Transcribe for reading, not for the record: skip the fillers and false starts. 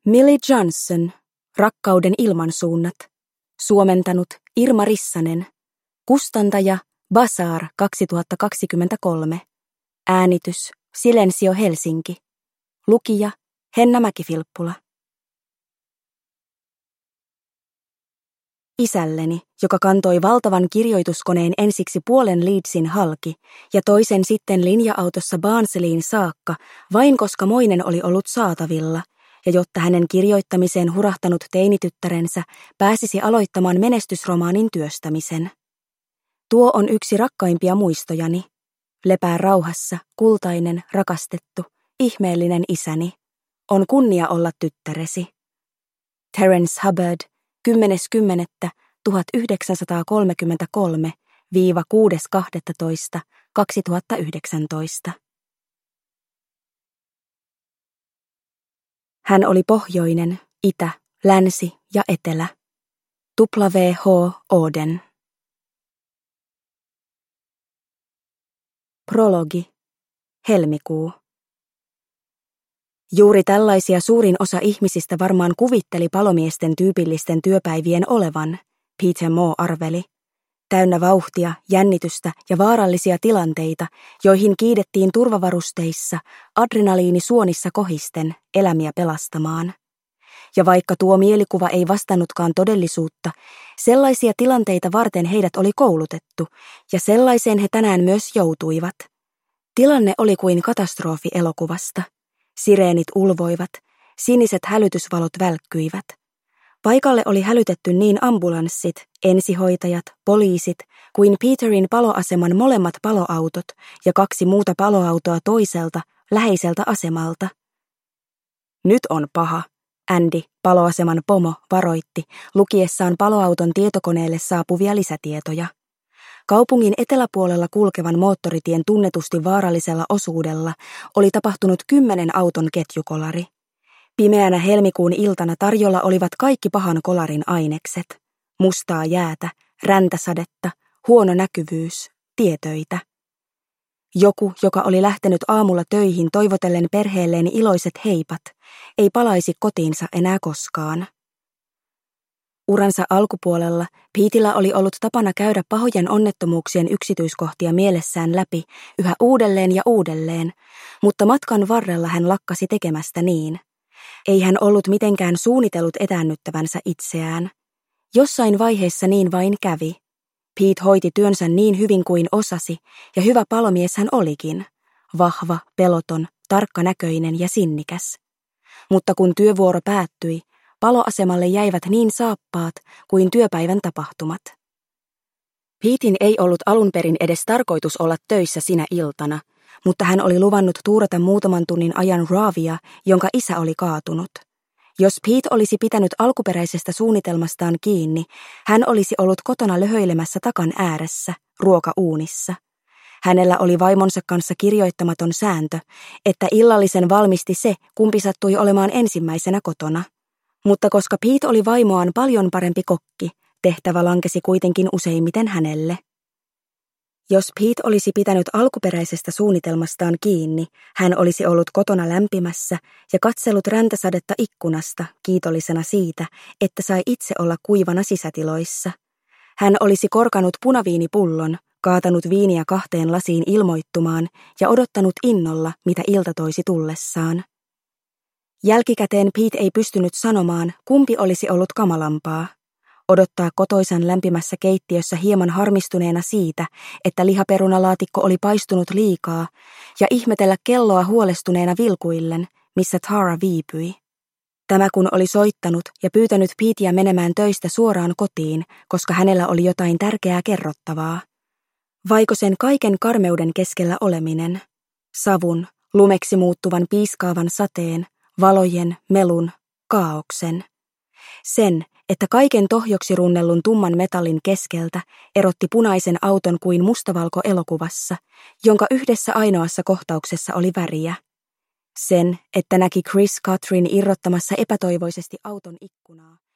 Millie Johnson, Rakkauden ilmansuunnat. Suomentanut Irma Rissanen. Kustantaja Bazaar 2023. Äänitys Silensio Helsinki. Lukija Henna Mäki-Filppula. Isälleni, joka kantoi valtavan kirjoituskoneen ensiksi puolen Leedsin halki ja toisen sitten linja-autossa Barnseleyin saakka, vain koska moinen oli ollut saatavilla, ja jotta hänen kirjoittamiseen hurahtanut teinityttärensä pääsisi aloittamaan menestysromaanin työstämisen. Tuo on yksi rakkaimpia muistojani. Lepää rauhassa, kultainen, rakastettu, ihmeellinen isäni. On kunnia olla tyttäresi. Terence Hubbard, 10.10.1933–6.12.2019. Hän oli pohjoinen, itä, länsi ja etelä. W.H. Auden. Prologi. Helmikuu. Juuri tällaisia suurin osa ihmisistä varmaan kuvitteli palomiesten tyypillisten työpäivien olevan, Peter Moore arveli. Täynnä vauhtia, jännitystä ja vaarallisia tilanteita, joihin kiidettiin turvavarusteissa, adrenaliini suonissa kohisten, elämiä pelastamaan. Ja vaikka tuo mielikuva ei vastannutkaan todellisuutta, sellaisia tilanteita varten heidät oli koulutettu, ja sellaiseen he tänään myös joutuivat. Tilanne oli kuin katastrofi elokuvasta. Sireenit ulvoivat, siniset hälytysvalot välkkyivät. Paikalle oli hälytetty niin ambulanssit, ensihoitajat, poliisit kuin Peterin paloaseman molemmat paloautot ja 2 muuta paloautoa toiselta, läheiseltä asemalta. Nyt on paha, Andy, paloaseman pomo, varoitti, lukiessaan paloauton tietokoneelle saapuvia lisätietoja. Kaupungin eteläpuolella kulkevan moottoritien tunnetusti vaarallisella osuudella oli tapahtunut 10 auton ketjukolari. Pimeänä helmikuun iltana tarjolla olivat kaikki pahan kolarin ainekset. Mustaa jäätä, räntäsadetta, huono näkyvyys, tietöitä. Joku, joka oli lähtenyt aamulla töihin toivotellen perheelleen iloiset heipat, ei palaisi kotiinsa enää koskaan. Uransa alkupuolella Petellä oli ollut tapana käydä pahojen onnettomuuksien yksityiskohtia mielessään läpi yhä uudelleen ja uudelleen, mutta matkan varrella hän lakkasi tekemästä niin. Ei hän ollut mitenkään suunnitellut etäännyttävänsä itseään. Jossain vaiheessa niin vain kävi. Pete hoiti työnsä niin hyvin kuin osasi, ja hyvä palomies hän olikin. Vahva, peloton, tarkkanäköinen ja sinnikäs. Mutta kun työvuoro päättyi, paloasemalle jäivät niin saappaat kuin työpäivän tapahtumat. Peten ei ollut alun perin edes tarkoitus olla töissä sinä iltana, mutta hän oli luvannut tuurata muutaman tunnin ajan Raavia, jonka isä oli kaatunut. Jos Pete olisi pitänyt alkuperäisestä suunnitelmastaan kiinni, hän olisi ollut kotona löhöilemässä takan ääressä, ruokauunissa. Hänellä oli vaimonsa kanssa kirjoittamaton sääntö, että illallisen valmisti se, kumpi sattui olemaan ensimmäisenä kotona. Mutta koska Pete oli vaimoaan paljon parempi kokki, tehtävä lankesi kuitenkin useimmiten hänelle. Jos Pete olisi pitänyt alkuperäisestä suunnitelmastaan kiinni, hän olisi ollut kotona lämpimässä ja katsellut räntäsadetta ikkunasta kiitollisena siitä, että sai itse olla kuivana sisätiloissa. Hän olisi korkanut punaviinipullon, kaatanut viiniä 2 lasiin ilmoittumaan ja odottanut innolla, mitä ilta toisi tullessaan. Jälkikäteen Pete ei pystynyt sanomaan, kumpi olisi ollut kamalampaa. Odottaa kotoisan lämpimässä keittiössä hieman harmistuneena siitä, että lihaperunalaatikko oli paistunut liikaa, ja ihmetellä kelloa huolestuneena vilkuillen, missä Tara viipyi. Tämä kun oli soittanut ja pyytänyt Peteä menemään töistä suoraan kotiin, koska hänellä oli jotain tärkeää kerrottavaa. Vaiko sen kaiken karmeuden keskellä oleminen? Savun, lumeksi muuttuvan piiskaavan sateen, valojen, melun, kaaoksen. Sen, että kaiken tohjoksi runnellun tumman metallin keskeltä erotti punaisen auton kuin mustavalko-elokuvassa, jonka yhdessä ainoassa kohtauksessa oli väriä. Sen, että näki Chris Catherine irrottamassa epätoivoisesti auton ikkunaa.